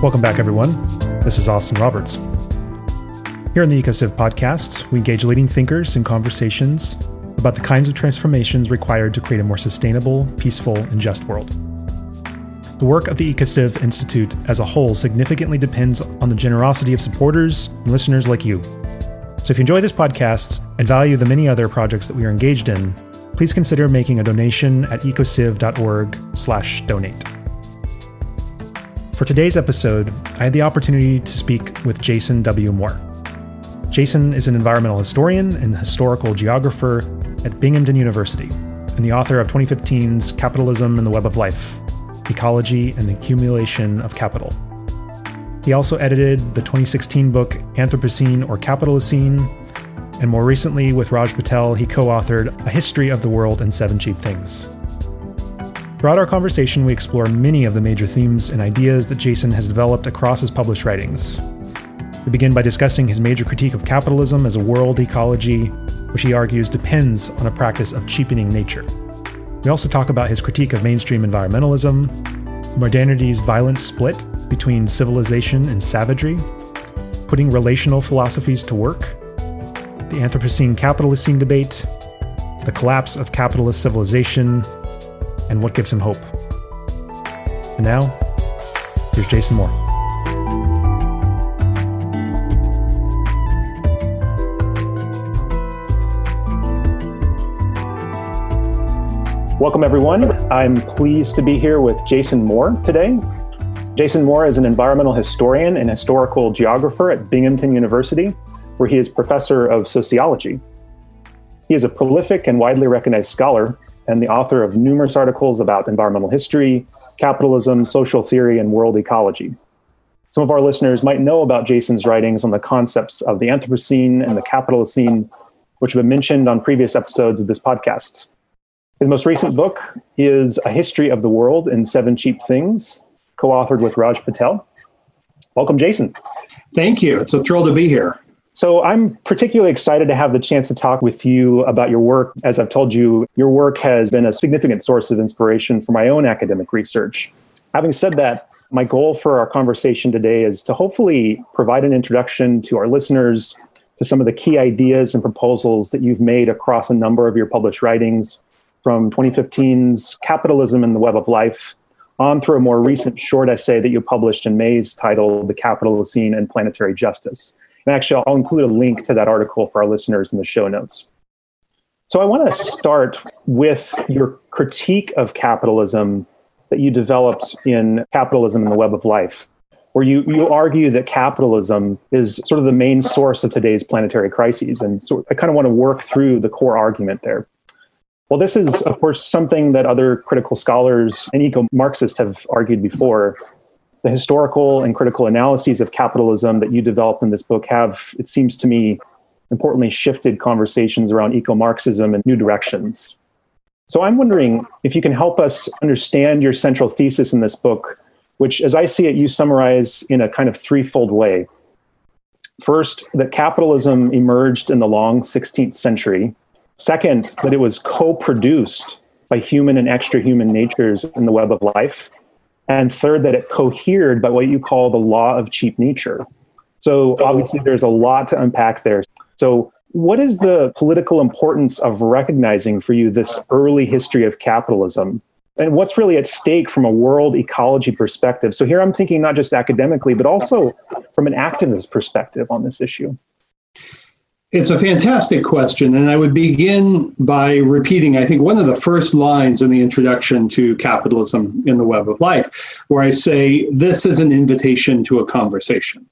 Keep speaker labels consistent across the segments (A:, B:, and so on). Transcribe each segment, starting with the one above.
A: Welcome back, everyone. This is Austin Roberts. Here on the EcoCiv podcast, we engage leading thinkers in conversations about the kinds of transformations required to create a more sustainable, peaceful, and just world. The work of the EcoCiv Institute as a whole significantly depends on the generosity of supporters and listeners like you. So if you enjoy this podcast and value the many other projects that we are engaged in, please consider making a donation at ecociv.org/donate. For today's episode, I had the opportunity to speak with Jason W. Moore. Jason is an environmental historian and historical geographer at Binghamton University and the author of 2015's Capitalism and the Web of Life: Ecology and the Accumulation of Capital. He also edited the 2016 book Anthropocene or Capitalocene, and more recently with Raj Patel, he co-authored A History of the World and Seven Cheap Things. Throughout our conversation, we explore many of the major themes and ideas that Jason has developed across his published writings. We begin by discussing his major critique of capitalism as a world ecology, which he argues depends on a practice of cheapening nature. We also talk about his critique of mainstream environmentalism, modernity's violent split between civilization and savagery, putting relational philosophies to work, the Anthropocene-Capitalocene debate, the collapse of capitalist civilization, and what gives him hope. And now, here's Jason Moore. Welcome, everyone. I'm pleased to be here with Jason Moore today. Jason Moore is an environmental historian and historical geographer at Binghamton University, where he is professor of sociology. He is a prolific and widely recognized scholar and the author of numerous articles about environmental history, capitalism, social theory, and world ecology. Some of our listeners might know about Jason's writings on the concepts of the Anthropocene and the Capitalocene, which have been mentioned on previous episodes of this podcast. His most recent book is A History of the World and Seven Cheap Things, co-authored with Raj Patel. Welcome, Jason.
B: Thank you. It's a thrill to be here.
A: So I'm particularly excited to have the chance to talk with you about your work. As I've told you, your work has been a significant source of inspiration for my own academic research. Having said that, my goal for our conversation today is to hopefully provide an introduction to our listeners to some of the key ideas and proposals that you've made across a number of your published writings, from 2015's Capitalism and the Web of Life on through a more recent short essay that you published in May's titled The Capitalocene and Planetary Justice. And actually, I'll include a link to that article for our listeners in the show notes. So I want to start with your critique of capitalism that you developed in Capitalism and the Web of Life, where you argue that capitalism is sort of the main source of today's planetary crises. And so I kind of want to work through the core argument there. Well, this is, of course, something that other critical scholars and eco-Marxists have argued before. The historical and critical analyses of capitalism that you develop in this book have, it seems to me, importantly shifted conversations around eco-Marxism in new directions. So I'm wondering if you can help us understand your central thesis in this book, which, as I see it, you summarize in a kind of threefold way. First, that capitalism emerged in the long 16th century. Second, that it was co-produced by human and extra-human natures in the web of life. And third, that it cohered by what you call the law of cheap nature. So obviously there's a lot to unpack there. So what is the political importance of recognizing for you this early history of capitalism? And what's really at stake from a world ecology perspective? So here I'm thinking not just academically, but also from an activist perspective on this issue.
B: It's a fantastic question, and I would begin by repeating, I think, one of the first lines in the introduction to Capitalism in the Web of Life, where I say, this is an invitation to a conversation.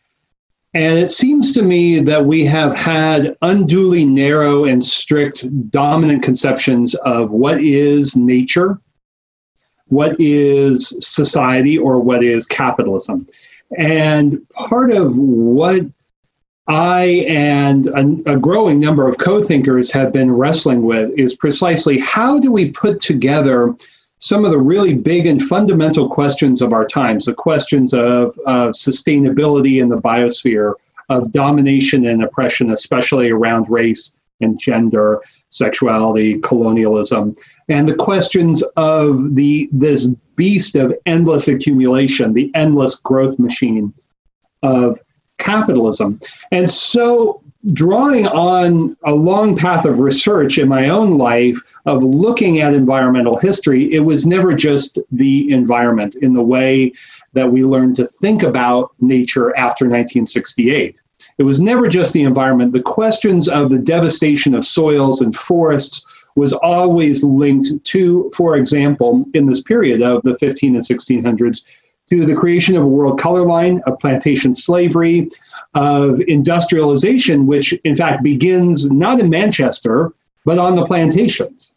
B: And it seems to me that we have had unduly narrow and strict dominant conceptions of what is nature, what is society, or what is capitalism. And part of what I and a growing number of co-thinkers have been wrestling with is precisely how do we put together some of the really big and fundamental questions of our times, the questions of sustainability in the biosphere, of domination and oppression, especially around race, and gender, sexuality, colonialism, and the questions of this beast of endless accumulation, the endless growth machine of capitalism. And so, drawing on a long path of research in my own life of looking at environmental history, it was never just the environment in the way that we learned to think about nature after 1968. It was never just the environment. The questions of the devastation of soils and forests was always linked to, for example, in this period of the 15 and 1600s, to the creation of a world color line, of plantation slavery, of industrialization, which in fact begins not in Manchester, but on the plantations.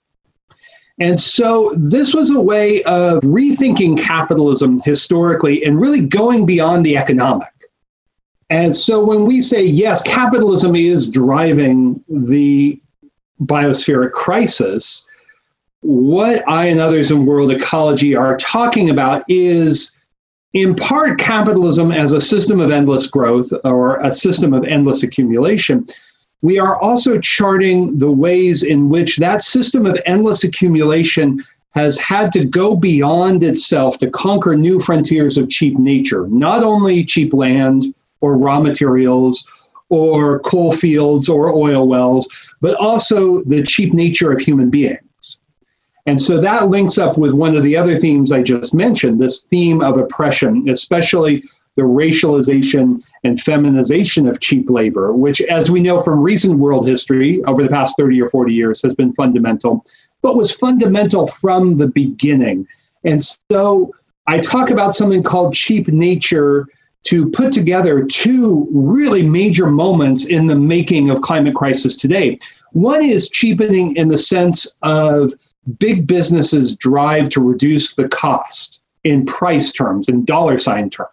B: And so this was a way of rethinking capitalism historically and really going beyond the economic. And so when we say, yes, capitalism is driving the biospheric crisis, what I and others in world ecology are talking about is, in part, capitalism as a system of endless growth or a system of endless accumulation. We are also charting the ways in which that system of endless accumulation has had to go beyond itself to conquer new frontiers of cheap nature, not only cheap land or raw materials or coal fields or oil wells, but also the cheap nature of human beings. And so that links up with one of the other themes I just mentioned, this theme of oppression, especially the racialization and feminization of cheap labor, which, as we know from recent world history over the past 30 or 40 years, has been fundamental, but was fundamental from the beginning. And so I talk about something called cheap nature to put together two really major moments in the making of climate crisis today. One is cheapening in the sense of big businesses' drive to reduce the cost in price terms, in dollar sign terms.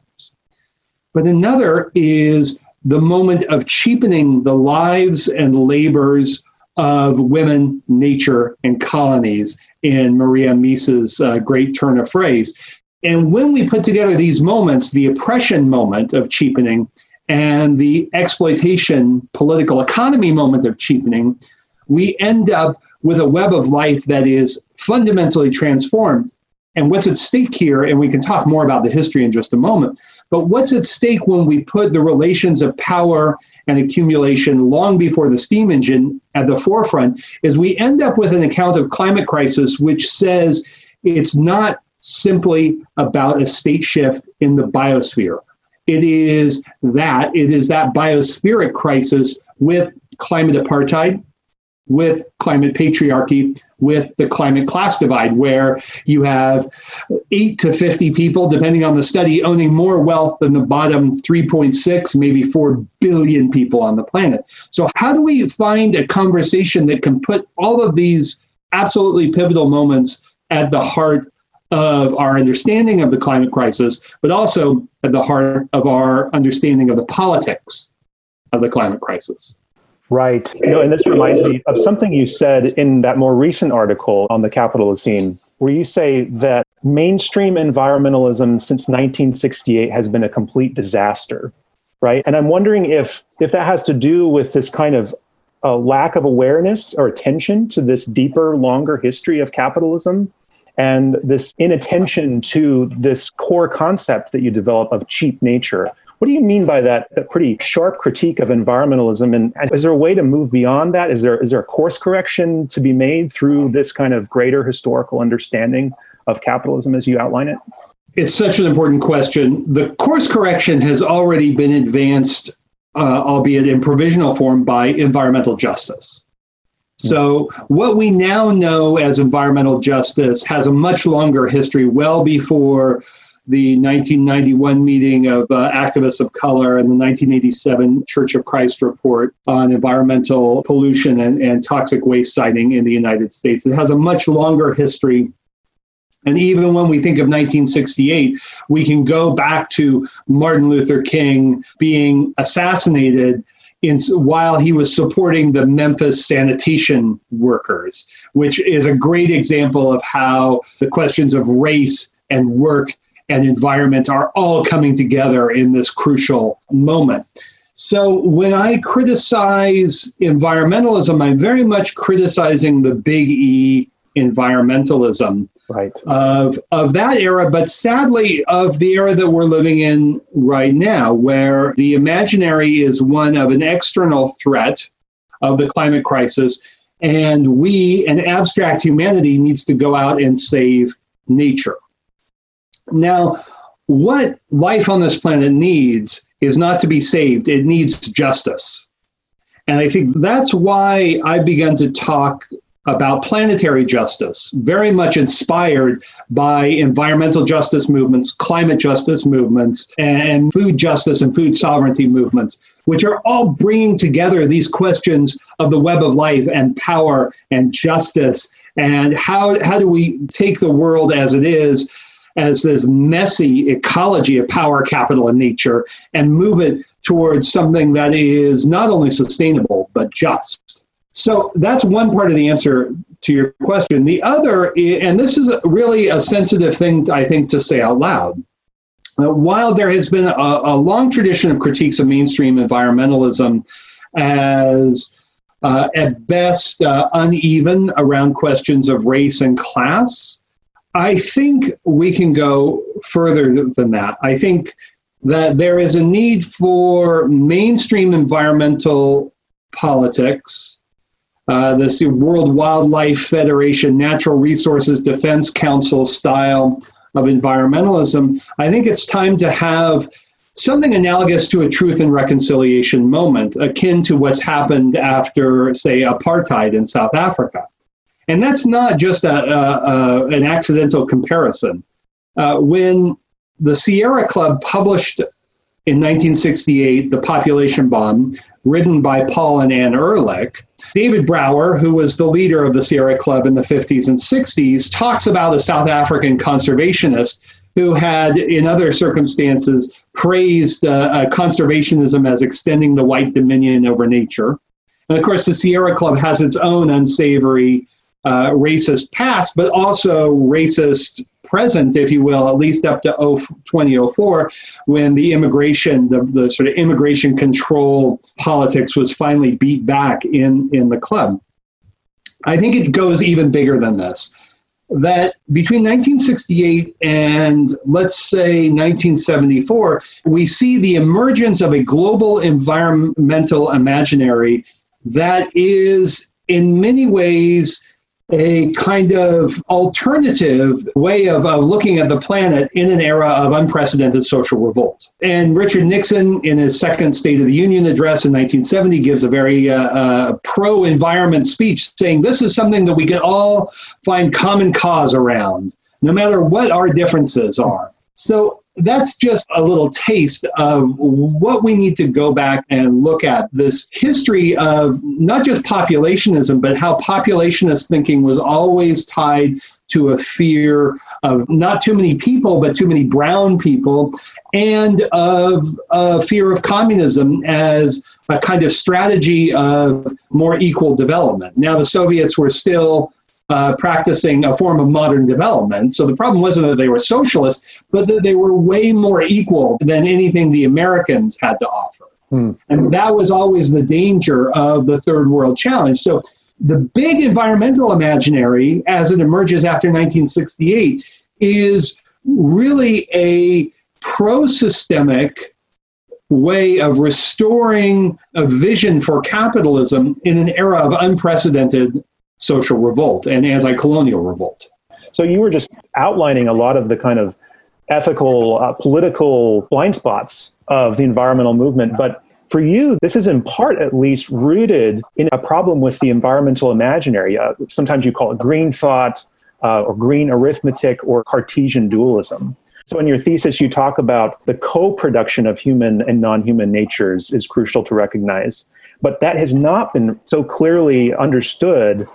B: But another is the moment of cheapening the lives and labors of women, nature, and colonies in Maria Mies's great turn of phrase. And when we put together these moments, the oppression moment of cheapening and the exploitation political economy moment of cheapening, we end up with a web of life that is fundamentally transformed. And what's at stake here, and we can talk more about the history in just a moment, but what's at stake when we put the relations of power and accumulation long before the steam engine at the forefront, is we end up with an account of climate crisis which says it's not simply about a state shift in the biosphere. It is that biospheric crisis with climate apartheid, with climate patriarchy, with the climate class divide, where you have 8 to 50 people, depending on the study, owning more wealth than the bottom 3.6, maybe 4 billion people on the planet. So how do we find a conversation that can put all of these absolutely pivotal moments at the heart of our understanding of the climate crisis, but also at the heart of our understanding of the politics of the climate crisis?
A: Right. And this reminds me of something you said in that more recent article on the Capitalocene, where you say that mainstream environmentalism since 1968 has been a complete disaster, right? And I'm wondering if that has to do with this kind of lack of awareness or attention to this deeper, longer history of capitalism and this inattention to this core concept that you develop of cheap nature. What do you mean by that pretty sharp critique of environmentalism? And is there a way to move beyond that? Is there a course correction to be made through this kind of greater historical understanding of capitalism as you outline it?
B: It's such an important question. The course correction has already been advanced, albeit in provisional form, by environmental justice. So what we now know as environmental justice has a much longer history, well before the 1991 meeting of activists of color and the 1987 Church of Christ report on environmental pollution and toxic waste siting in the United States. It has a much longer history. And even when we think of 1968, we can go back to Martin Luther King being assassinated while he was supporting the Memphis sanitation workers, which is a great example of how the questions of race and work and environment are all coming together in this crucial moment. So when I criticize environmentalism, I'm very much criticizing the big E environmentalism of that era, but sadly of the era that we're living in right now, where the imaginary is one of an external threat of the climate crisis, and we, an abstract humanity, needs to go out and save nature. Now, what life on this planet needs is not to be saved. It needs justice. And I think that's why I began to talk about planetary justice, very much inspired by environmental justice movements, climate justice movements, and food justice and food sovereignty movements, which are all bringing together these questions of the web of life and power and justice. And how do we take the world as it is, as this messy ecology of power, capital, and nature, and move it towards something that is not only sustainable, but just. So that's one part of the answer to your question. The other, and this is really a sensitive thing, I think, to say out loud. While there has been a long tradition of critiques of mainstream environmentalism as, at best, uneven around questions of race and class, I think we can go further than that. I think that there is a need for mainstream environmental politics, the World Wildlife Federation, Natural Resources Defense Council style of environmentalism. I think it's time to have something analogous to a truth and reconciliation moment, akin to what's happened after, say, apartheid in South Africa. And that's not just an accidental comparison. When the Sierra Club published in 1968 The Population Bomb, written by Paul and Ann Ehrlich, David Brower, who was the leader of the Sierra Club in the 50s and 60s, talks about a South African conservationist who had, in other circumstances, praised conservationism as extending the white dominion over nature. And of course, the Sierra Club has its own unsavory racist past, but also racist present, if you will, at least up to 2004, when the immigration, the sort of immigration control politics was finally beat back in the club. I think it goes even bigger than this. That between 1968 and, let's say, 1974, we see the emergence of a global environmental imaginary that is, in many ways, a kind of alternative way of looking at the planet in an era of unprecedented social revolt. And Richard Nixon, in his second State of the Union address in 1970, gives a very pro-environment speech saying this is something that we can all find common cause around, no matter what our differences are. So that's just a little taste of what we need to go back and look at, this history of not just populationism, but how populationist thinking was always tied to a fear of not too many people, but too many brown people, and of a fear of communism as a kind of strategy of more equal development. Now, the Soviets were still practicing a form of modern development. So the problem wasn't that they were socialist, but that they were way more equal than anything the Americans had to offer. And that was always the danger of the third world challenge. So the big environmental imaginary, as it emerges after 1968, is really a pro-systemic way of restoring a vision for capitalism in an era of unprecedented social revolt and anti-colonial revolt.
A: So you were just outlining a lot of the kind of ethical, political blind spots of the environmental movement. But for you, this is in part at least rooted in a problem with the environmental imaginary. Sometimes you call it green thought or green arithmetic or Cartesian dualism. So in your thesis, you talk about the co-production of human and non-human natures is crucial to recognize. But that has not been so clearly understood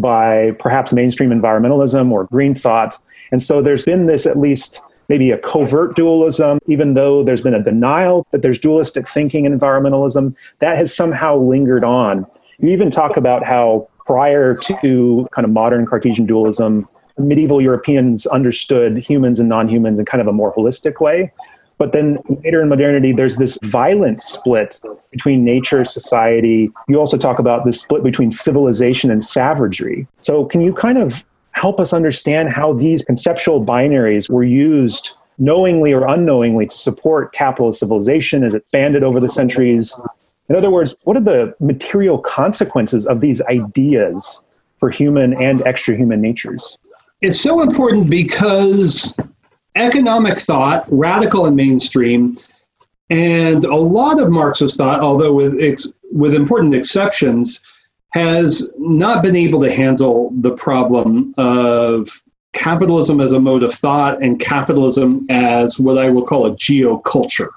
A: by perhaps mainstream environmentalism or green thought. And so there's been this at least maybe a covert dualism, even though there's been a denial that there's dualistic thinking in environmentalism, that has somehow lingered on. You even talk about how prior to kind of modern Cartesian dualism, medieval Europeans understood humans and non-humans in kind of a more holistic way. But then later in modernity, there's this violent split between nature, society. You also talk about this split between civilization and savagery. So can you kind of help us understand how these conceptual binaries were used knowingly or unknowingly to support capitalist civilization as it expanded over the centuries? In other words, what are the material consequences of these ideas for human and extra-human natures?
B: It's so important because economic thought, radical and mainstream, and a lot of Marxist thought, although with important exceptions, has not been able to handle the problem of capitalism as a mode of thought and capitalism as what I will call a geoculture.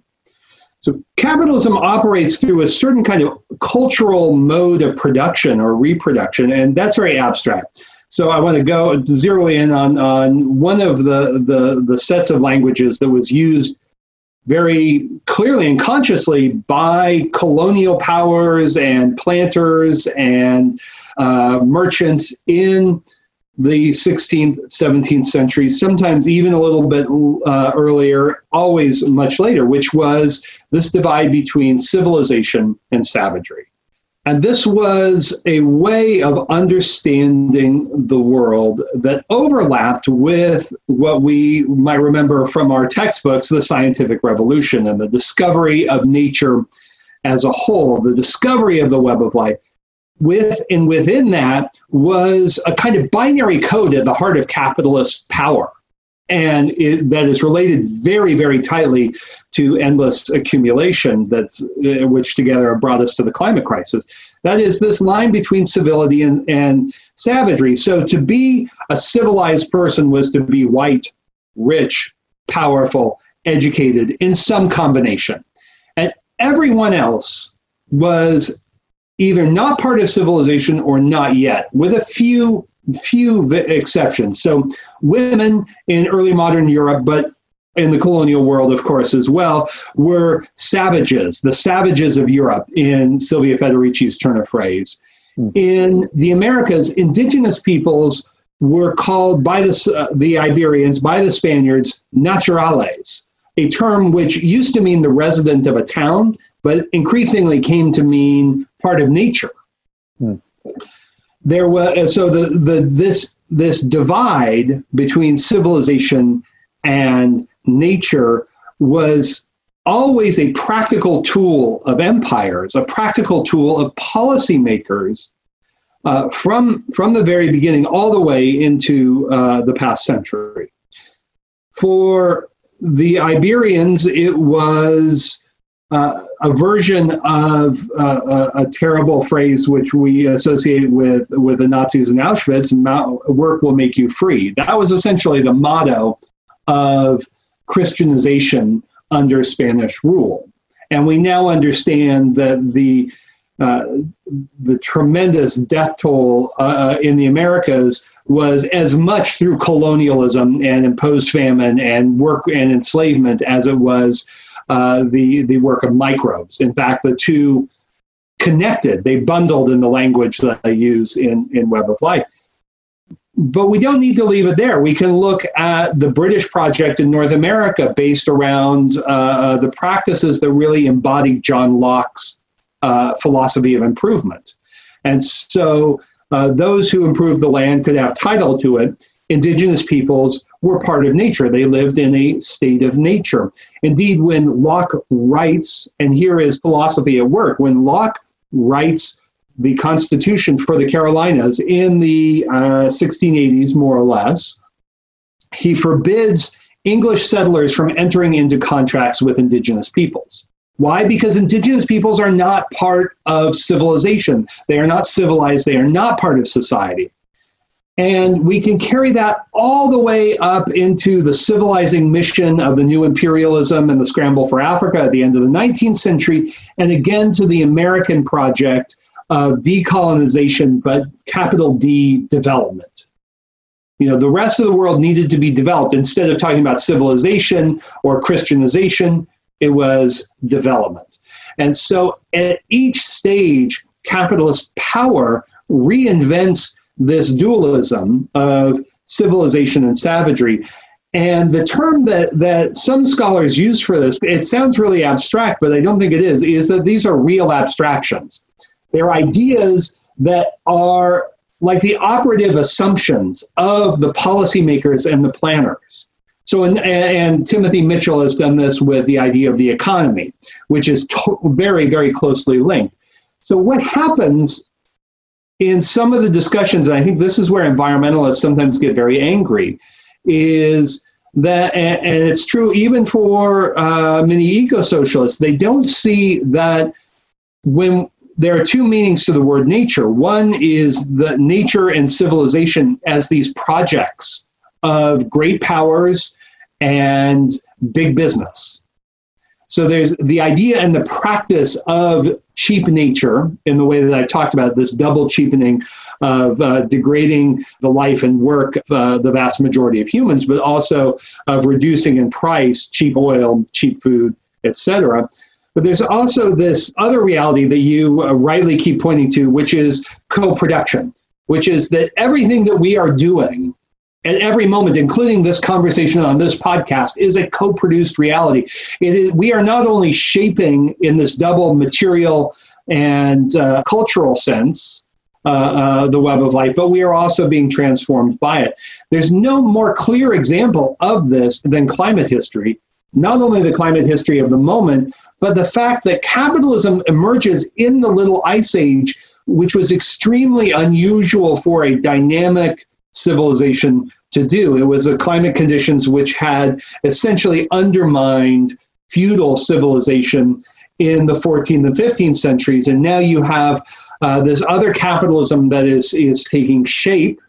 B: So capitalism operates through a certain kind of cultural mode of production or reproduction, and that's very abstract. So I want to zero in on one of the sets of languages that was used very clearly and consciously by colonial powers and planters and merchants in the 16th, 17th centuries, sometimes even a little bit earlier, always much later, which was this divide between civilization and savagery. And this was a way of understanding the world that overlapped with what we might remember from our textbooks, the scientific revolution and the discovery of nature as a whole, the discovery of the web of life. Within that was a kind of binary code at the heart of capitalist power. And that is related very, very tightly to endless accumulation, which together have brought us to the climate crisis. That is this line between civility and savagery. So to be a civilized person was to be white, rich, powerful, educated in some combination. And everyone else was either not part of civilization or not yet, with a few exceptions. So women in early modern Europe, but in the colonial world, of course, as well, were savages, the savages of Europe, in Silvia Federici's turn of phrase. In the Americas, indigenous peoples were called by the Iberians, by the Spaniards, naturales, a term which used to mean the resident of a town, but increasingly came to mean part of nature. There was this divide between civilization and nature was always a practical tool of empires, a practical tool of policymakers from the very beginning all the way into the past century. For the Iberians, it was a version of a terrible phrase which we associate with the Nazis in Auschwitz: "Work will make you free." That was essentially the motto of Christianization under Spanish rule. And we now understand that the tremendous death toll in the Americas was as much through colonialism and imposed famine and work and enslavement as it was the work of microbes. In fact, the two connected, they bundled in the language that I use in Web of Life. But we don't need to leave it there. We can look at the British project in North America based around the practices that really embodied John Locke's philosophy of improvement. And so those who improved the land could have title to it. Indigenous peoples were part of nature. They lived in a state of nature. Indeed, when Locke writes, and here is philosophy at work, when Locke writes the Constitution for the Carolinas in the 1680s, more or less, he forbids English settlers from entering into contracts with indigenous peoples. Why? Because indigenous peoples are not part of civilization. They are not civilized. They are not part of society. And we can carry that all the way up into the civilizing mission of the new imperialism and the scramble for Africa at the end of the 19th century, and again to the American project of decolonization, but capital D, development. You know, the rest of the world needed to be developed. Instead of talking about civilization or Christianization, it was development. And so at each stage, capitalist power reinvents this dualism of civilization and savagery. And the term that some scholars use for this, it sounds really abstract, but I don't think it is that these are real abstractions. They're ideas that are like the operative assumptions of the policymakers and the planners. So, and Timothy Mitchell has done this with the idea of the economy, which is very, very closely linked. So what happens in some of the discussions, and I think this is where environmentalists sometimes get very angry, is that, and it's true even for many eco-socialists, they don't see that when there are two meanings to the word nature. One is the nature and civilization as these projects of great powers and big business. So there's the idea and the practice of cheap nature in the way that I talked about, this double cheapening of degrading the life and work of the vast majority of humans, but also of reducing in price cheap oil, cheap food, etc. But there's also this other reality that you rightly keep pointing to, which is co-production, which is that everything that we are doing at every moment, including this conversation on this podcast, is a co-produced reality. We are not only shaping in this double material and cultural sense the web of life, but we are also being transformed by it. There's no more clear example of this than climate history. Not only the climate history of the moment, but the fact that capitalism emerges in the Little Ice Age, which was extremely unusual for a dynamic civilization to do. It was the climate conditions which had essentially undermined feudal civilization in the 14th and 15th centuries. And now you have this other capitalism that is taking shape.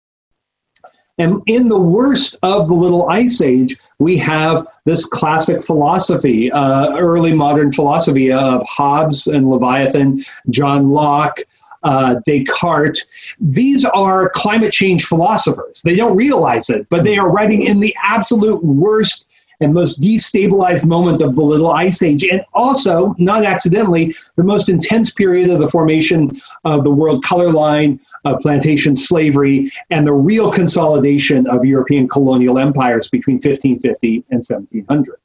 B: And in the worst of the Little Ice Age, we have this classic philosophy, early modern philosophy of Hobbes and Leviathan, John Locke, Descartes. These are climate change philosophers. They don't realize it, but they are writing in the absolute worst and most destabilized moment of the Little Ice Age, and also, not accidentally, the most intense period of the formation of the world color line, of plantation slavery, and the real consolidation of European colonial empires between 1550 and 1700.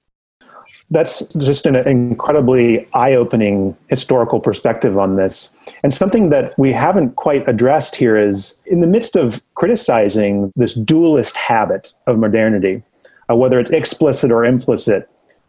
A: That's just an incredibly eye-opening historical perspective on this. And something that we haven't quite addressed here is, in the midst of criticizing this dualist habit of modernity, whether it's explicit or implicit,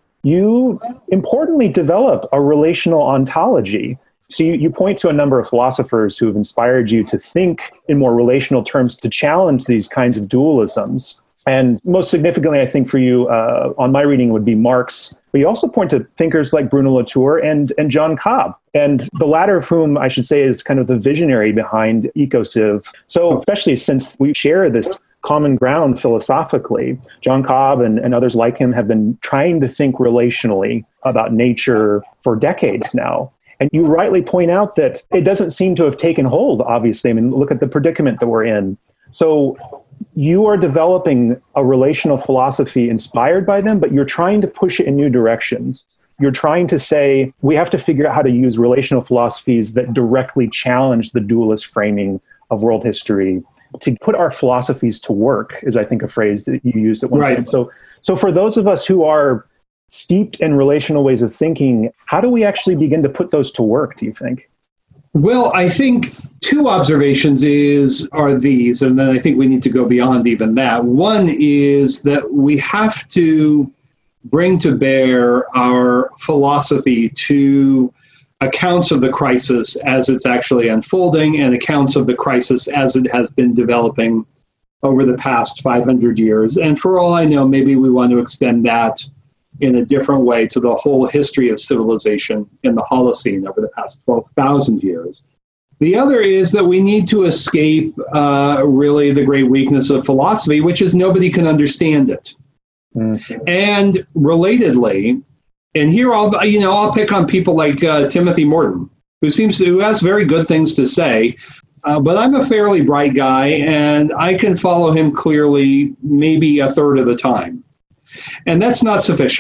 A: you importantly develop a relational ontology. So you point to a number of philosophers who have inspired you to think in more relational terms, to challenge these kinds of dualisms. And most significantly, I think for you, on my reading would be Marx. But you also point to thinkers like Bruno Latour and John Cobb, and the latter of whom I should say is kind of the visionary behind EcoCiv. So especially since we share this common ground philosophically, John Cobb and others like him have been trying to think relationally about nature for decades now. And you rightly point out that it doesn't seem to have taken hold, obviously. I mean, look at the predicament that we're in. So you are developing a relational philosophy inspired by them, but you're trying to push it in new directions. You're trying to say, we have to figure out how to use relational philosophies that directly challenge the dualist framing of world history, to put our philosophies to work, is I think a phrase that you used at one point. So for those of us who are steeped in relational ways of thinking, how do we actually begin to put those to work, do you think?
B: Well, I think two observations are these, and then I think we need to go beyond even that. One is that we have to bring to bear our philosophy to accounts of the crisis as it's actually unfolding and accounts of the crisis as it has been developing over the past 500 years. And for all I know, maybe we want to extend that in a different way to the whole history of civilization in the Holocene over the past 12,000 years. The other is that we need to escape really the great weakness of philosophy, which is nobody can understand it. Mm-hmm. And relatedly, and here I'll pick on people like Timothy Morton, who has very good things to say, but I'm a fairly bright guy, and I can follow him clearly maybe a third of the time. And that's not sufficient.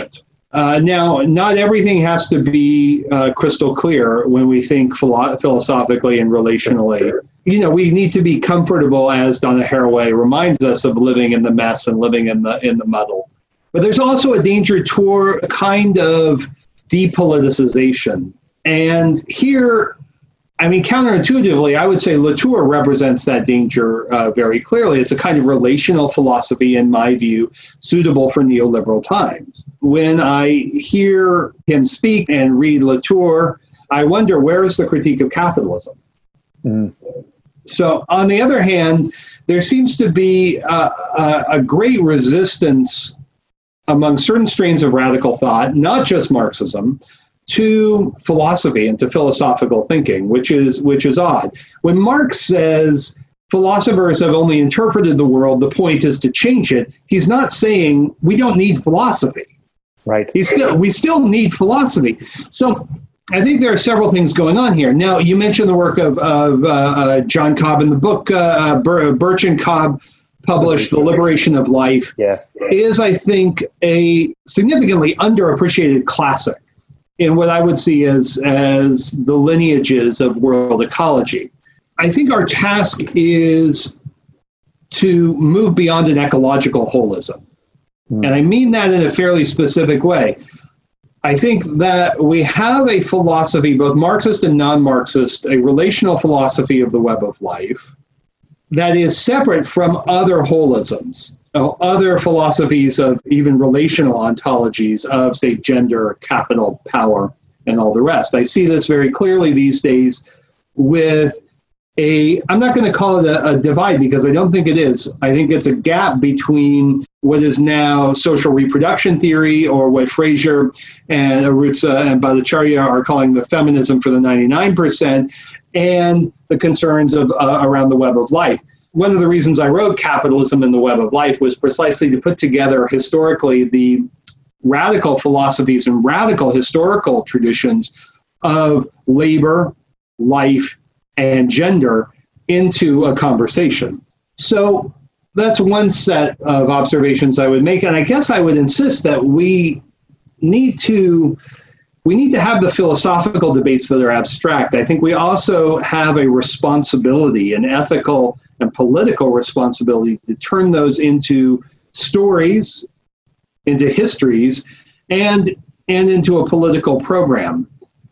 B: Now, not everything has to be crystal clear when we think philosophically and relationally. We need to be comfortable, as Donna Haraway reminds us, of living in the mess and living in the muddle. But there's also a danger toward a kind of depoliticization. And here, counterintuitively, I would say Latour represents that danger very clearly. It's a kind of relational philosophy, in my view, suitable for neoliberal times. When I hear him speak and read Latour, I wonder, where is the critique of capitalism? Mm. So, on the other hand, there seems to be a great resistance among certain strains of radical thought, not just Marxism, to philosophy and to philosophical thinking, which is odd. When Marx says philosophers have only interpreted the world, the point is to change it, he's not saying we don't need philosophy.
A: Right.
B: We still need philosophy. So I think there are several things going on here. Now, you mentioned the work of John Cobb in the book. Birch and Cobb published The Liberation of Life.
A: Yeah.
B: Is, I think, a significantly underappreciated classic in what I would see as the lineages of world ecology. I think our task is to move beyond an ecological holism. And I mean that in a fairly specific way. I think that we have a philosophy, both Marxist and non-Marxist, a relational philosophy of the web of life that is separate from other holisms, other philosophies of even relational ontologies of, say, gender, capital, power, and all the rest. I see this very clearly these days with I'm not going to call it a divide, because I don't think it is. I think it's a gap between what is now social reproduction theory, or what Fraser and Arutza and Bhattacharya are calling the feminism for the 99%, and the concerns of around the web of life. One of the reasons I wrote Capitalism in the Web of Life was precisely to put together historically the radical philosophies and radical historical traditions of labor, life, and gender into a conversation. So that's one set of observations I would make. And I guess I would insist that we need to have the philosophical debates that are abstract. I think we also have a responsibility, an ethical and political responsibility, to turn those into stories, into histories, and into a political program.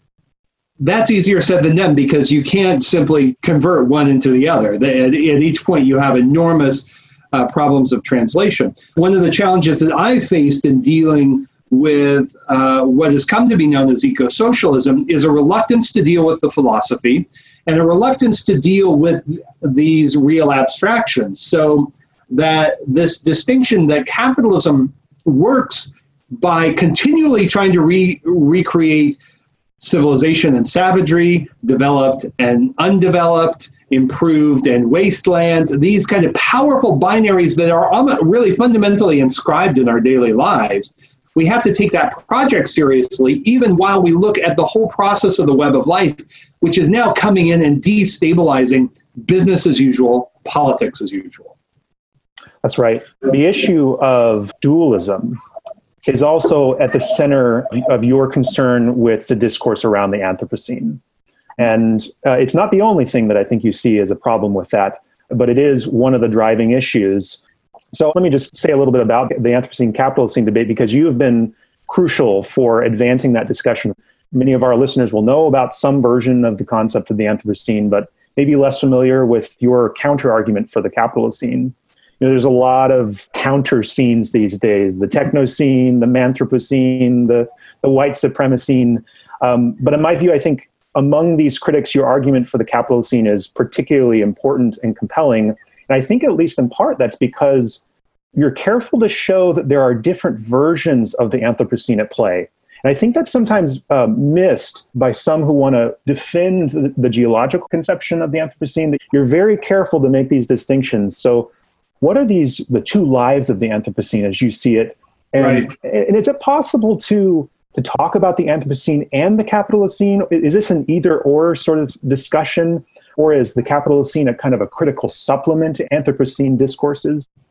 B: That's easier said than done, because you can't simply convert one into the other. At each point, you have enormous problems of translation. One of the challenges that I've faced in dealing with what has come to be known as eco-socialism is a reluctance to deal with the philosophy and a reluctance to deal with these real abstractions. So that this distinction that capitalism works by continually trying to recreate civilization and savagery, developed and undeveloped, improved and wasteland, these kind of powerful binaries that are really fundamentally inscribed in our daily lives. We have to take that project seriously, even while we look at the whole process of the web of life, which is now coming in and destabilizing business as usual, politics as usual.
A: That's right. The issue of dualism is also at the center of your concern with the discourse around the Anthropocene. And it's not the only thing that I think you see as a problem with that, but it is one of the driving issues. So let me just say a little bit about the Anthropocene-Capitalocene debate, because you have been crucial for advancing that discussion. Many of our listeners will know about some version of the concept of the Anthropocene, but maybe less familiar with your counter-argument for the Capitalocene. There's a lot of counter scenes these days: the techno-scene, the manthropocene, the white supremacene. But in my view, I think among these critics, your argument for the Capitalocene is particularly important and compelling. And I think, at least in part, that's because you're careful to show that there are different versions of the Anthropocene at play. And I think that's sometimes missed by some who want to defend the geological conception of the Anthropocene. You're very careful to make these distinctions. So what are the two lives of the Anthropocene as you see it? And,
B: right.
A: And is it possible to talk about the Anthropocene and the Capitalocene? Is this an either-or sort of discussion? Or is the Capitalocene a kind of a critical supplement to Anthropocene discourses?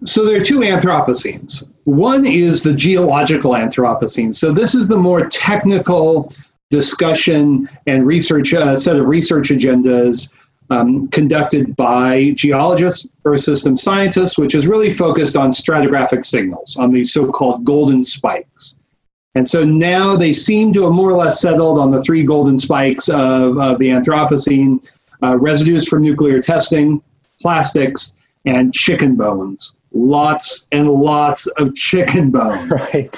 B: So there are two Anthropocenes. One is the geological Anthropocene. So this is the more technical discussion and research set of research agendas conducted by geologists, earth system scientists, which is really focused on stratigraphic signals, on these so-called golden spikes. And so now they seem to have more or less settled on the three golden spikes of the Anthropocene: residues from nuclear testing, plastics, and chicken bones. Lots and lots of chicken bones.
A: Right.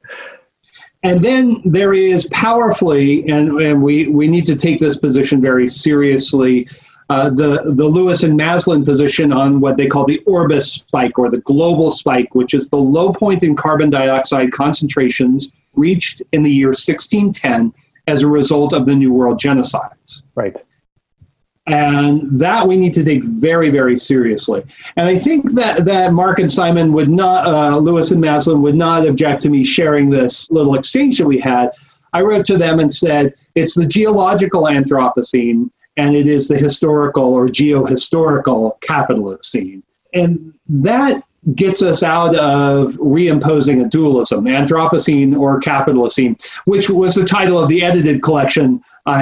B: And then there is powerfully, and we need to take this position very seriously, the Lewis and Maslin position on what they call the Orbis spike, or the global spike, which is the low point in carbon dioxide concentrations reached in the year 1610 as a result of the New World genocides.
A: Right.
B: And that we need to take very, very seriously. And I think that Mark and Simon would not, Lewis and Maslin would not object to me sharing this little exchange that we had. I wrote to them and said, it's the geological Anthropocene, and it is the historical or geohistorical Capitalocene. And that gets us out of reimposing a dualism, Anthropocene or Capitalocene, which was the title of the edited collection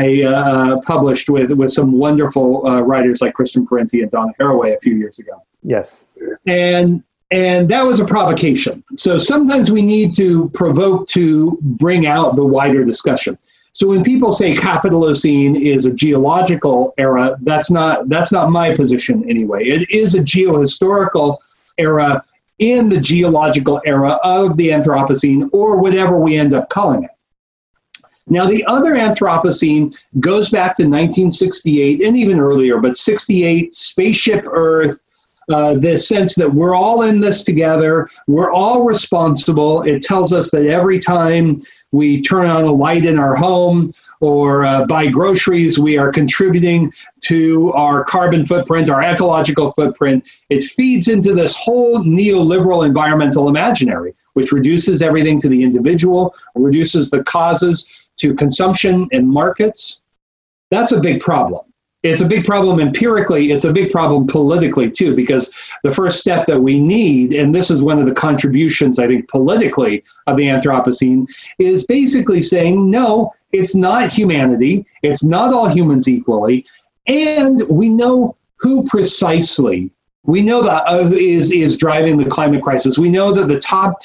B: I published with some wonderful writers like Christian Parenti and Donna Haraway a few years ago.
A: Yes.
B: And that was a provocation. So sometimes we need to provoke to bring out the wider discussion. So when people say Capitalocene is a geological era, that's not my position anyway. It is a geohistorical era in the geological era of the Anthropocene, or whatever we end up calling it. Now, the other Anthropocene goes back to 1968 and even earlier, but 68, Spaceship Earth, this sense that we're all in this together, we're all responsible. It tells us that every time we turn on a light in our home or buy groceries, we are contributing to our carbon footprint, our ecological footprint. It feeds into this whole neoliberal environmental imaginary, which reduces everything to the individual, reduces the causes to consumption and markets. That's a big problem. It's a big problem empirically. It's a big problem politically, too, because the first step that we need, and this is one of the contributions, I think, politically of the Anthropocene, is basically saying, no, it's not humanity. It's not all humans equally. And we know who precisely, we know that is driving the climate crisis. We know that the top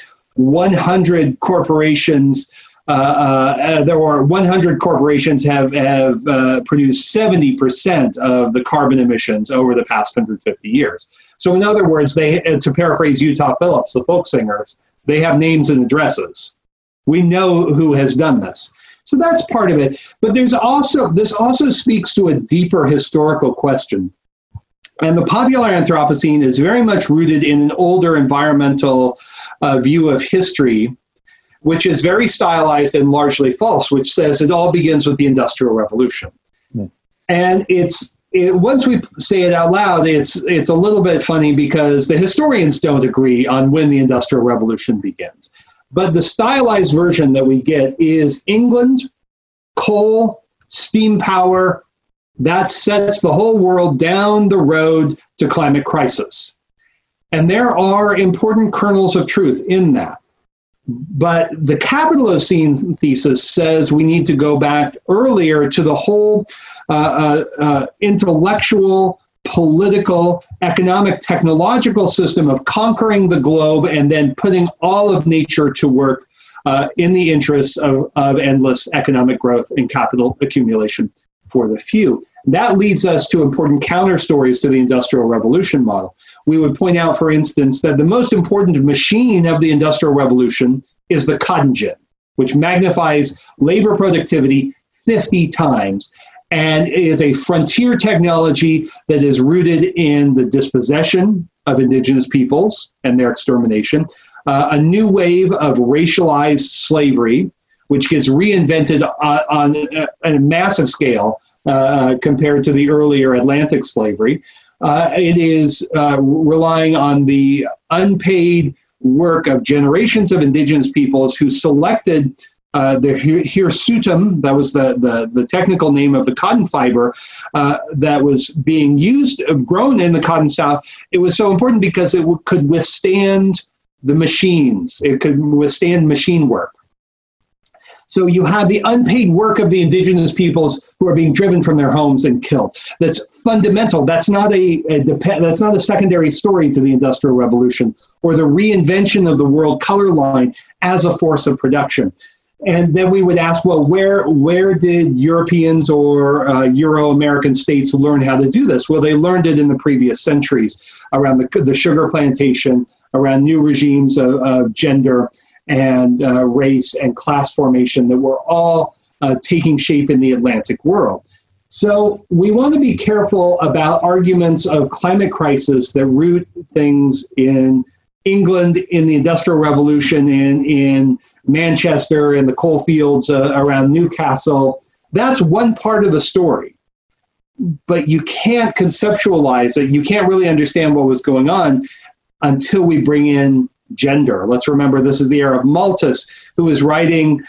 B: 100 corporations there are 100 corporations have produced 70% of the carbon emissions over the past 150 years. So in other words, they, to paraphrase Utah Phillips, the folk singers, they have names and addresses. We know who has done this. So that's part of it. But this also speaks to a deeper historical question. And the popular Anthropocene is very much rooted in an older environmental view of history, which is very stylized and largely false, which says it all begins with the Industrial Revolution. Mm. And once we say it out loud, it's a little bit funny because the historians don't agree on when the Industrial Revolution begins. But the stylized version that we get is England, coal, steam power, that sets the whole world down the road to climate crisis. And there are important kernels of truth in that. But the Capitalocene thesis says we need to go back earlier to the whole intellectual, political, economic, technological system of conquering the globe and then putting all of nature to work in the interests of endless economic growth and capital accumulation for the few. That leads us to important counter stories to the Industrial Revolution model. We would point out, for instance, that the most important machine of the Industrial Revolution is the cotton gin, which magnifies labor productivity 50 times and is a frontier technology that is rooted in the dispossession of indigenous peoples and their extermination, a new wave of racialized slavery, which gets reinvented on a massive scale compared to the earlier Atlantic slavery. It is relying on the unpaid work of generations of indigenous peoples who selected the hirsutum, that was the technical name of the cotton fiber that was being used, grown in the Cotton South. It was so important because it could withstand the machines. It could withstand machine work. So you have the unpaid work of the indigenous peoples who are being driven from their homes and killed. That's fundamental. That's not that's not a secondary story to the Industrial Revolution or the reinvention of the world color line as a force of production. And then we would ask, well, where did Europeans or Euro-American states learn how to do this? Well, they learned it in the previous centuries around the sugar plantation, around new regimes of gender and race and class formation that were all taking shape in the Atlantic world. So we want to be careful about arguments of climate crisis that root things in England, in the Industrial Revolution, in Manchester, in the coal fields around Newcastle. That's one part of the story. But you can't conceptualize it. You can't really understand what was going on until we bring in gender. Let's remember this is the era of Malthus, who was writing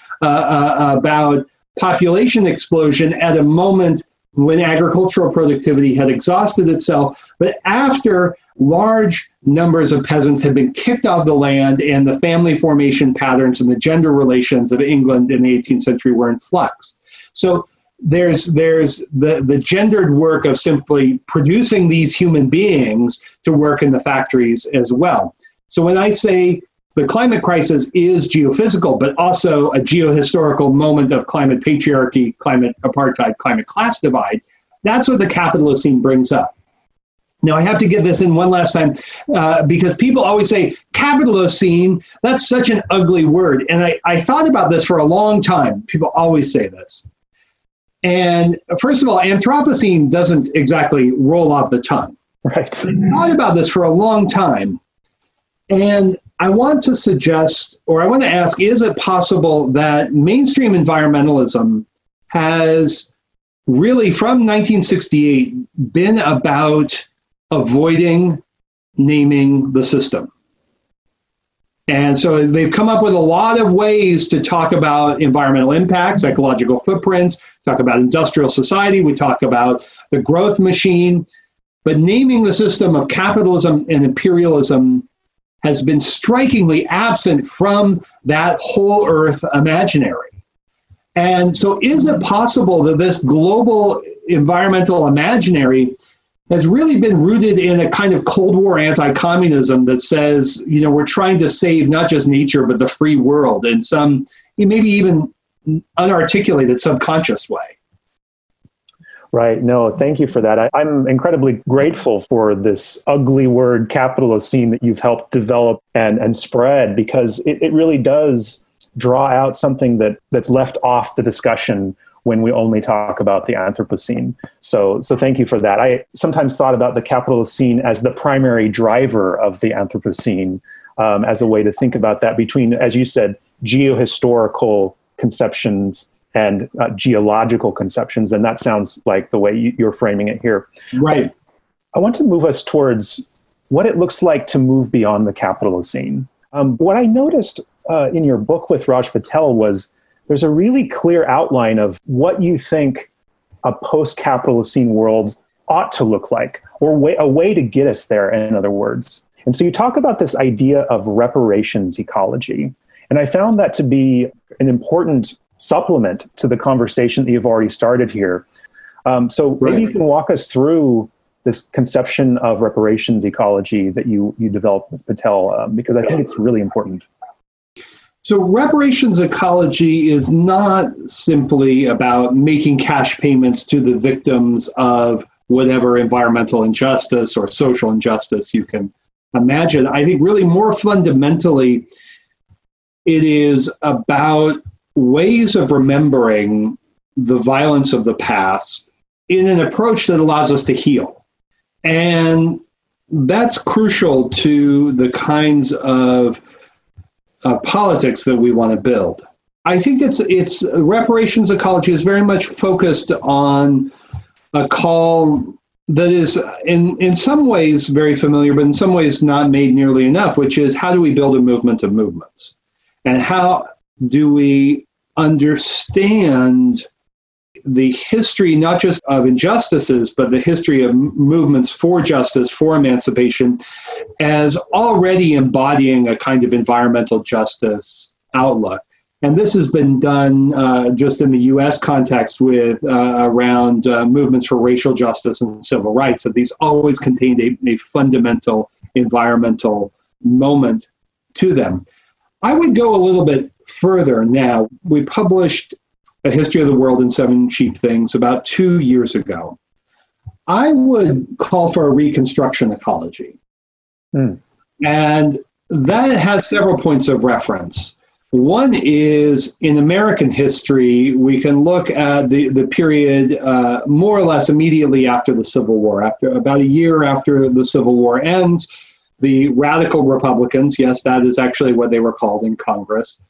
B: about population explosion at a moment when agricultural productivity had exhausted itself, but after large numbers of peasants had been kicked off the land and the family formation patterns and the gender relations of England in the 18th century were in flux. So there's the gendered work of simply producing these human beings to work in the factories as well. So when I say the climate crisis is geophysical, but also a geohistorical moment of climate patriarchy, climate apartheid, climate class divide, that's what the Capitalocene brings up. Now, I have to get this in one last time because people always say Capitalocene, that's such an ugly word. And I thought about this for a long time. People always say this. And first of all, Anthropocene doesn't exactly roll off the tongue.
A: Right.
B: I thought about this for a long time. And I want to suggest, or I want to ask, is it possible that mainstream environmentalism has really, from 1968, been about avoiding naming the system? And so they've come up with a lot of ways to talk about environmental impacts, ecological footprints, talk about industrial society, we talk about the growth machine, but naming the system of capitalism and imperialism has been strikingly absent from that whole earth imaginary. And so is it possible that this global environmental imaginary has really been rooted in a kind of Cold War anti-communism that says, you know, we're trying to save not just nature, but the free world in some maybe even unarticulated subconscious way?
A: Right. No, thank you for that. I'm incredibly grateful for this ugly word Capitalocene that you've helped develop and spread, because it really does draw out something that's left off the discussion when we only talk about the Anthropocene. So thank you for that. I sometimes thought about the Capitalocene as the primary driver of the Anthropocene, as a way to think about that between, as you said, geohistorical conceptions and geological conceptions. And that sounds like the way you're framing it here.
B: Right.
A: I want to move us towards what it looks like to move beyond the Capitalocene. What I noticed in your book with Raj Patel was there's a really clear outline of what you think a post-Capitalocene world ought to look like, or a way to get us there, in other words. And so you talk about this idea of reparations ecology. And I found that to be an important supplement to the conversation that you've already started here. So maybe you can walk us through this conception of reparations ecology that you developed with Patel, because I think it's really important.
B: So reparations ecology is not simply about making cash payments to the victims of whatever environmental injustice or social injustice you can imagine. I think really more fundamentally, it is about ways of remembering the violence of the past in an approach that allows us to heal. And that's crucial to the kinds of politics that we want to build. I think it's reparations ecology is very much focused on a call that is in some ways very familiar, but in some ways not made nearly enough, which is how do we build a movement of movements? And how do we understand the history, not just of injustices, but the history of movements for justice, for emancipation, as already embodying a kind of environmental justice outlook. And this has been done just in the U.S. context with around movements for racial justice and civil rights, that these always contained a fundamental environmental moment to them. I would go a little bit further now. We published A History of the World in 7 Cheap Things about 2 years ago. I would call for a reconstruction ecology. And that has several points of reference. One is, in American history, we can look at the period more or less immediately after the Civil War. After about a year after the Civil War ends, the radical Republicans, yes, that is actually what they were called in Congress,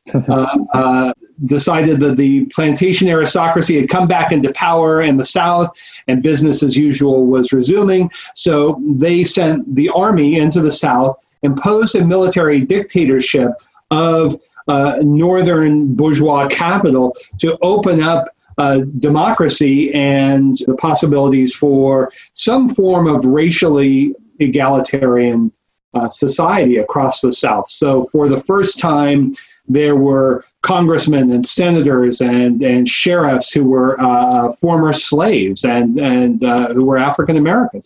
B: decided that the plantation aristocracy had come back into power in the South and business as usual was resuming. So they sent the army into the South, imposed a military dictatorship of northern bourgeois capital to open up democracy and the possibilities for some form of racially egalitarian society across the South. So for the first time, there were congressmen and senators and sheriffs who were former slaves and who were African Americans.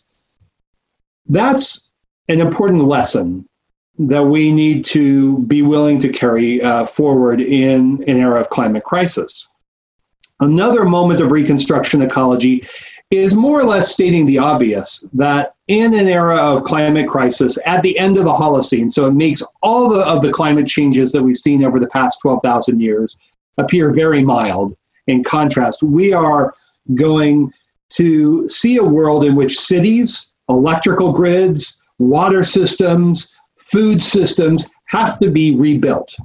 B: That's an important lesson that we need to be willing to carry forward in an era of climate crisis. Another moment of reconstruction ecology is more or less stating the obvious, that in an era of climate crisis, at the end of the Holocene, so it makes all of the climate changes that we've seen over the past 12,000 years appear very mild. In contrast, we are going to see a world in which cities, electrical grids, water systems, food systems have to be rebuilt.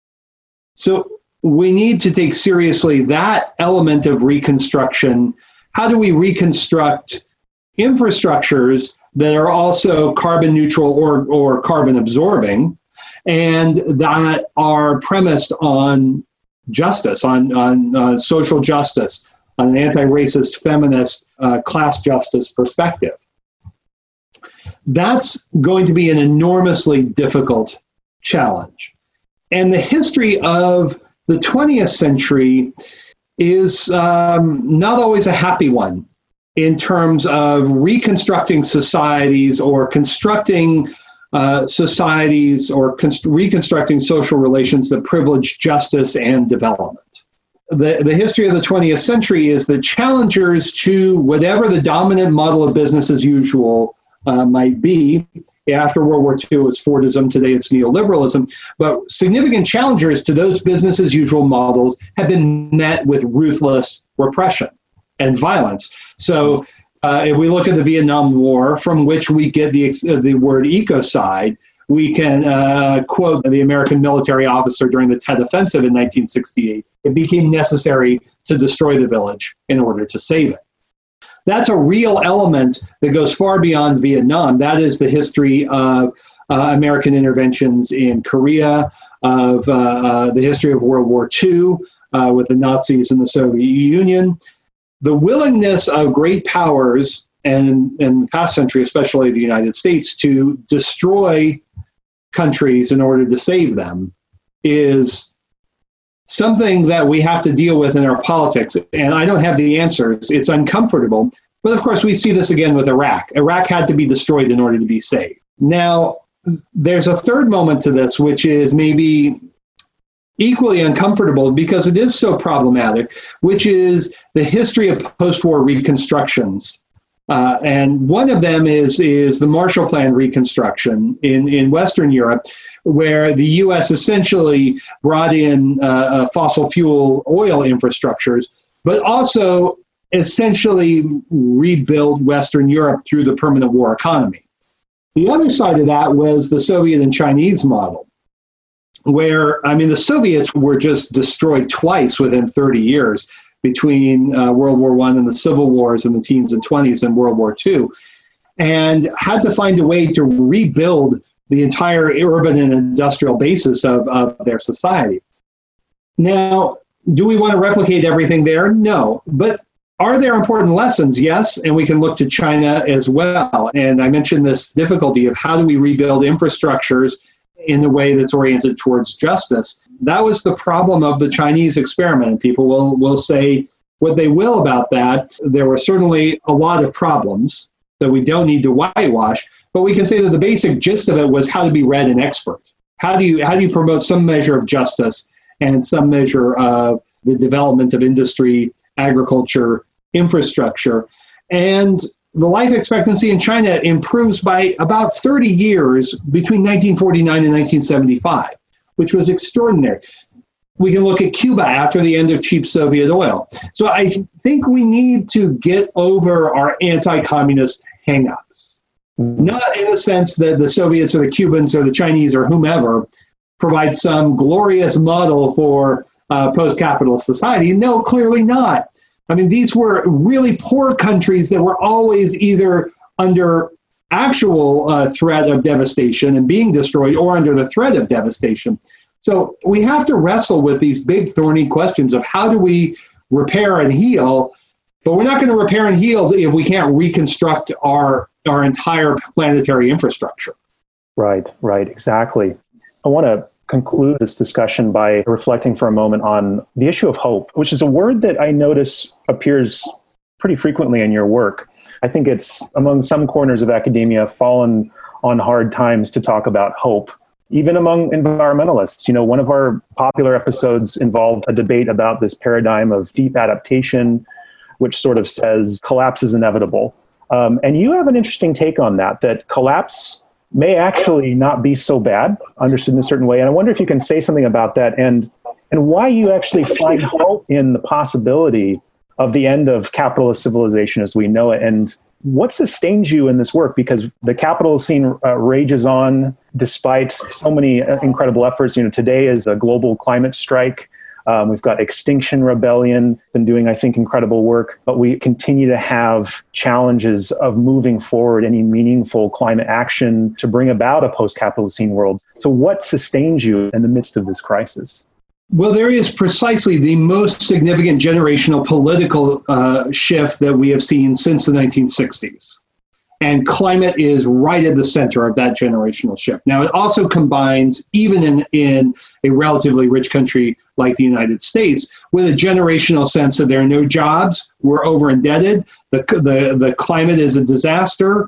B: So we need to take seriously that element of reconstruction. How do we reconstruct infrastructures that are also carbon neutral or carbon absorbing, and that are premised on justice, on social justice, on an anti-racist, feminist, class justice perspective? That's going to be an enormously difficult challenge. And the history of the 20th century is not always a happy one in terms of reconstructing societies or constructing societies or reconstructing social relations that privilege justice and development. The history of the 20th century is the challengers to whatever the dominant model of business as usual might be. After World War II, it was Fordism. Today, it's neoliberalism. But significant challengers to those business as usual models have been met with ruthless repression and violence. So if we look at the Vietnam War, from which we get the word ecocide, we can quote the American military officer during the Tet Offensive in 1968. It became necessary to destroy the village in order to save it. That's a real element that goes far beyond Vietnam. That is the history of American interventions in Korea, of the history of World War II with the Nazis and the Soviet Union. The willingness of great powers, and in the past century, especially the United States, to destroy countries in order to save them is something that we have to deal with in our politics. And I don't have the answers. It's uncomfortable. But of course, we see this again with Iraq. Iraq had to be destroyed in order to be saved. Now, there's a third moment to this, which is maybe equally uncomfortable because it is so problematic, which is the history of post-war reconstructions. And one of them is the Marshall Plan reconstruction in Western Europe, where the U.S. essentially brought in fossil fuel oil infrastructures, but also essentially rebuilt Western Europe through the permanent war economy. The other side of that was the Soviet and Chinese model, where, I mean, the Soviets were just destroyed twice within 30 years between World War I and the Civil Wars in the teens and 20s and World War II, and had to find a way to rebuild the entire urban and industrial basis of their society. Now, Do we want to replicate everything there? No. But are there important lessons? Yes. And we can look to China as well. And I mentioned this difficulty of how do we rebuild infrastructures in a way that's oriented towards justice. That was the problem of the Chinese experiment. People will say what they will about that. There were certainly a lot of problems that we don't need to whitewash, but we can say that the basic gist of it was how to be read and expert. How do you promote some measure of justice and some measure of the development of industry, agriculture, infrastructure. And the life expectancy in China improves by about 30 years between 1949 and 1975, which was extraordinary. We can look at Cuba after the end of cheap Soviet oil. So I think we need to get over our anti-communist hang-ups. Not in the sense that the Soviets or the Cubans or the Chinese or whomever provide some glorious model for post-capitalist society. No, clearly not. I mean, these were really poor countries that were always either under actual threat of devastation and being destroyed or under the threat of devastation. So we have to wrestle with these big thorny questions of how do we repair and heal, but we're not going to repair and heal if we can't reconstruct our entire planetary infrastructure.
A: Right, exactly. I want to conclude this discussion by reflecting for a moment on the issue of hope, which is a word that I notice appears pretty frequently in your work. I think it's among some corners of academia fallen on hard times to talk about hope, even among environmentalists. You know, one of our popular episodes involved a debate about this paradigm of deep adaptation, which sort of says collapse is inevitable. And you have an interesting take on that collapse may actually not be so bad, understood in a certain way. And I wonder if you can say something about that and why you actually find hope in the possibility of the end of capitalist civilization as we know it, and what sustains you in this work? Because the capitalist scene rages on despite so many incredible efforts. You know, today is a global climate strike. We've got Extinction Rebellion, been doing, I think, incredible work, but we continue to have challenges of moving forward any meaningful climate action to bring about a post-Capitalocene world. So what sustains you in the midst of this crisis?
B: Well, there is precisely the most significant generational political shift that we have seen since the 1960s. And climate is right at the center of that generational shift. Now, it also combines, even in a relatively rich country like the United States, with a generational sense that there are no jobs, we're over indebted, the climate is a disaster.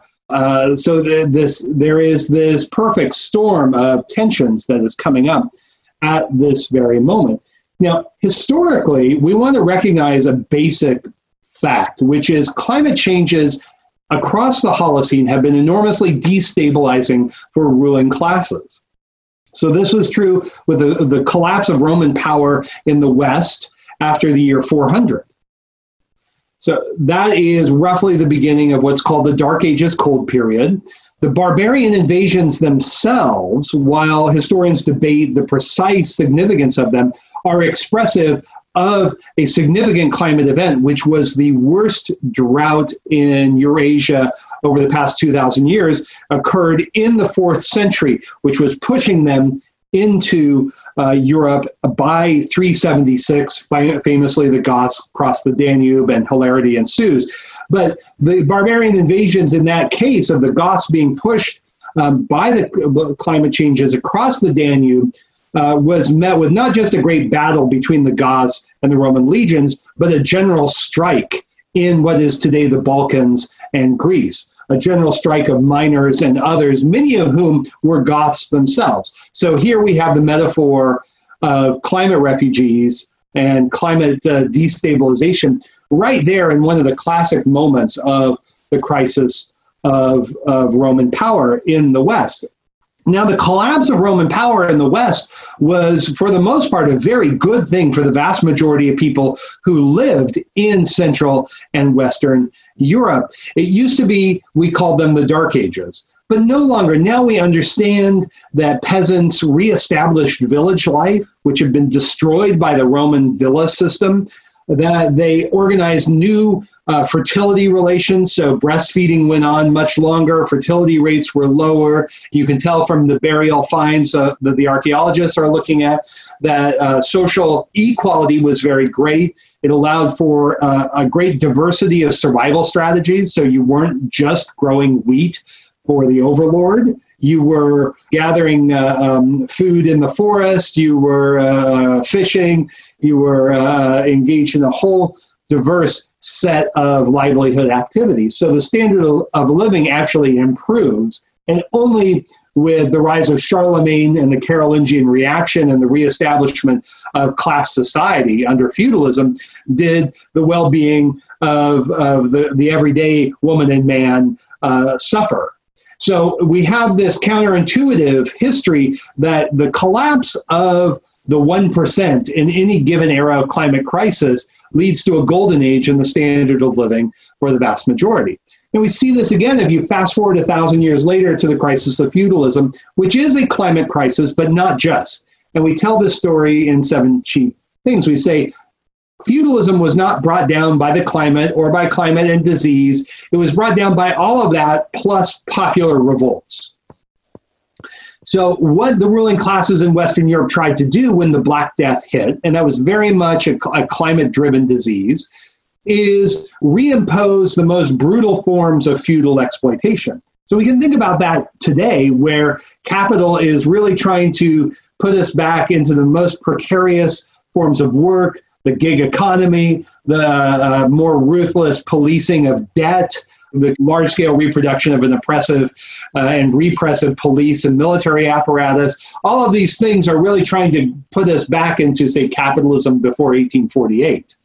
B: So there is this perfect storm of tensions that is coming up at this very moment. Now, historically, we want to recognize a basic fact, which is climate changes across the Holocene have been enormously destabilizing for ruling classes. So this was true with the collapse of Roman power in the West after the year 400. So that is roughly the beginning of what's called the Dark Ages Cold Period. The barbarian invasions themselves, while historians debate the precise significance of them, are expressive of a significant climate event, which was the worst drought in Eurasia over the past 2,000 years, occurred in the 4th century, which was pushing them into Europe by 376. Famously, the Goths crossed the Danube and hilarity ensues. But the barbarian invasions in that case of the Goths being pushed by the climate changes across the Danube was met with not just a great battle between the Goths and the Roman legions, but a general strike in what is today the Balkans and Greece, a general strike of miners and others, many of whom were Goths themselves. So here we have the metaphor of climate refugees and climate destabilization right there in one of the classic moments of the crisis of Roman power in the West. Now, the collapse of Roman power in the West was, for the most part, a very good thing for the vast majority of people who lived in Central and Western Europe. It used to be, we called them the Dark Ages, but no longer. Now we understand that peasants reestablished village life, which had been destroyed by the Roman villa system, that they organized new fertility relations. So breastfeeding went on much longer. Fertility rates were lower. You can tell from the burial finds that the archaeologists are looking at that social equality was very great. It allowed for a great diversity of survival strategies. So you weren't just growing wheat for the overlord. You were gathering food in the forest. You were fishing. You were engaged in a whole diverse set of livelihood activities. So the standard of living actually improves. And only with the rise of Charlemagne and the Carolingian reaction and the reestablishment of class society under feudalism did the well-being of the everyday woman and man suffer. So we have this counterintuitive history that the collapse of the 1% in any given era of climate crisis leads to a golden age in the standard of living for the vast majority. And we see this again if you fast forward 1,000 years later to the crisis of feudalism, which is a climate crisis, but not just. And we tell this story in 7 chief things. We say feudalism was not brought down by the climate or by climate and disease. It was brought down by all of that plus popular revolts. So what the ruling classes in Western Europe tried to do when the Black Death hit, and that was very much a climate-driven disease, is reimpose the most brutal forms of feudal exploitation. So we can think about that today, where capital is really trying to put us back into the most precarious forms of work, the gig economy, the more ruthless policing of debt, the large-scale reproduction of an oppressive and repressive police and military apparatus. All of these things are really trying to put us back into, say, capitalism before 1848.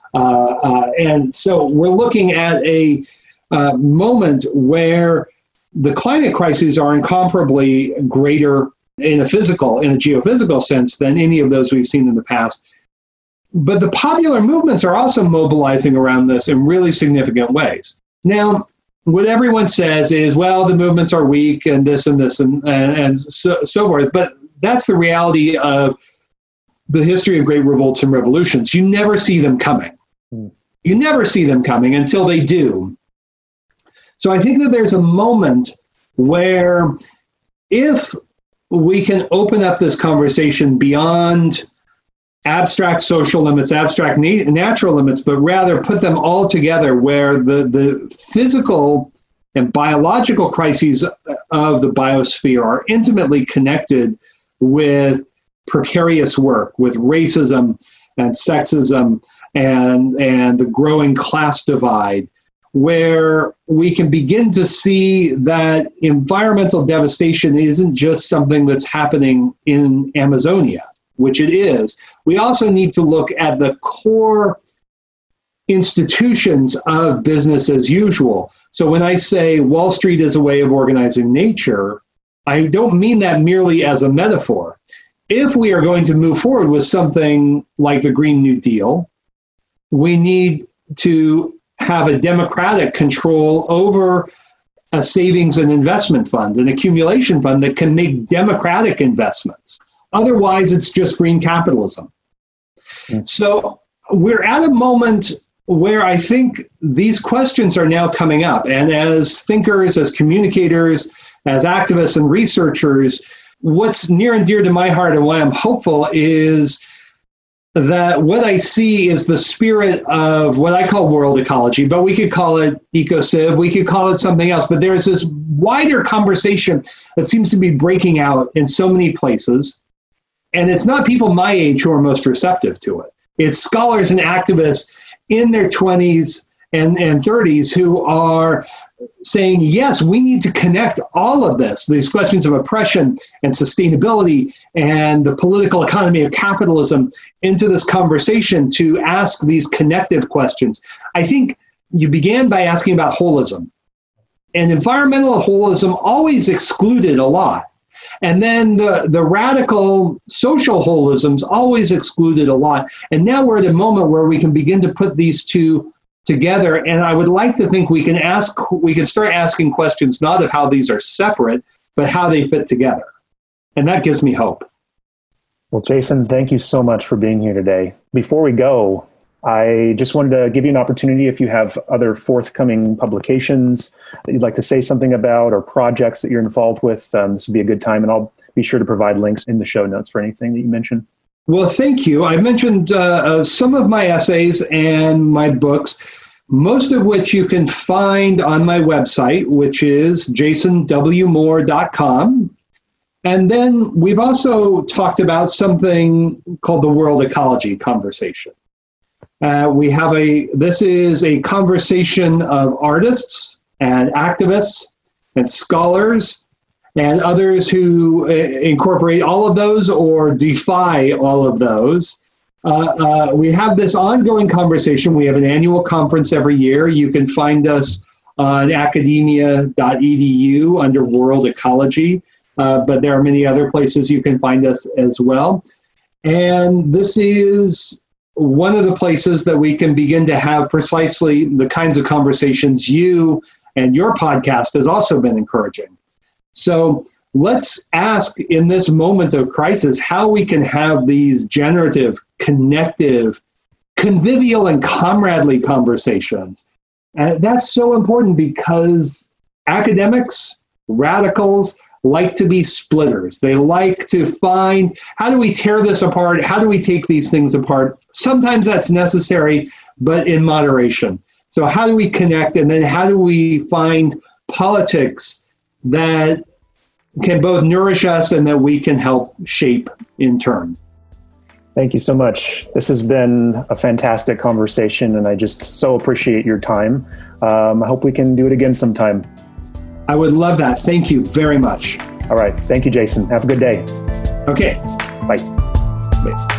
B: And so we're looking at a moment where the climate crises are incomparably greater in a geophysical sense than any of those we've seen in the past. But the popular movements are also mobilizing around this in really significant ways. Now, what everyone says is, well, the movements are weak and this and this and so forth. But that's the reality of the history of great revolts and revolutions. You never see them coming. You never see them coming until they do. So I think that there's a moment where if we can open up this conversation beyond abstract social limits, abstract natural limits, but rather put them all together where the physical and biological crises of the biosphere are intimately connected with precarious work, with racism and sexism and the growing class divide, where we can begin to see that environmental devastation isn't just something that's happening in Amazonia, which it is. We also need to look at the core institutions of business as usual. So when I say Wall Street is a way of organizing nature, I don't mean that merely as a metaphor. If we are going to move forward with something like the Green New Deal, we need to have a democratic control over a savings and investment fund, an accumulation fund that can make democratic investments. Otherwise, it's just green capitalism. So we're at a moment where I think these questions are now coming up. And as thinkers, as communicators, as activists and researchers, what's near and dear to my heart and why I'm hopeful is that what I see is the spirit of what I call world ecology, but we could call it ecociv, we could call it something else. But there's this wider conversation that seems to be breaking out in so many places. And it's not people my age who are most receptive to it. It's scholars and activists in their 20s and 30s who are saying, yes, we need to connect all of this, these questions of oppression and sustainability and the political economy of capitalism, into this conversation to ask these connective questions. I think you began by asking about holism. And environmental holism always excluded a lot. And then the radical social holisms always excluded a lot. And now we're at a moment where we can begin to put these two together. And I would like to think we can start asking questions not of how these are separate, but how they fit together. And that gives me hope.
A: Well, Jason, thank you so much for being here today. Before we go, I just wanted to give you an opportunity if you have other forthcoming publications that you'd like to say something about or projects that you're involved with. This would be a good time, and I'll be sure to provide links in the show notes for anything that you mentioned.
B: Well, thank you. I mentioned some of my essays and my books, most of which you can find on my website, which is jasonwmoore.com. And then we've also talked about something called the World Ecology Conversation. This is a conversation of artists and activists and scholars and others who incorporate all of those or defy all of those. We have this ongoing conversation. We have an annual conference every year. You can find us on academia.edu under World Ecology, but there are many other places you can find us as well. And this is one of the places that we can begin to have precisely the kinds of conversations you and your podcast has also been encouraging. So let's ask in this moment of crisis how we can have these generative, connective, convivial, and comradely conversations. And that's so important because academics, radicals, like to be splitters. They like to find, how do we tear this apart? How do we take these things apart? Sometimes that's necessary, but in moderation. So how do we connect? And then how do we find politics that can both nourish us and that we can help shape in turn?
A: Thank you so much. This has been a fantastic conversation, and I just so appreciate your time. I hope we can do it again sometime.
B: I would love that. Thank you very much.
A: All right. Thank you, Jason. Have a good day.
B: Okay.
A: Bye.
B: Bye.